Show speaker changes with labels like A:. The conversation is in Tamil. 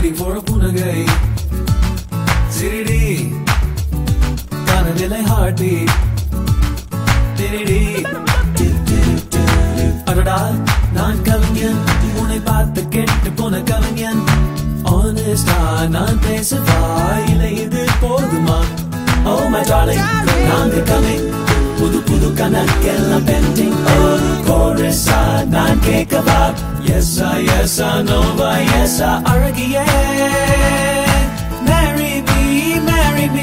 A: waiting for a புனகை சிரிடி காணவில்லை heartbeat திருடி அடடா நான் கவிஞன் உன்னை பார்த்து கெட்டு போன கவிஞன் honest நான் பேசவா இல்லை இது போதுமா oh my darling நான் coming புது புது கணக்கெல்லாம் pending oh chorus நான் கேட்கவா yes no yes அழகியே marry me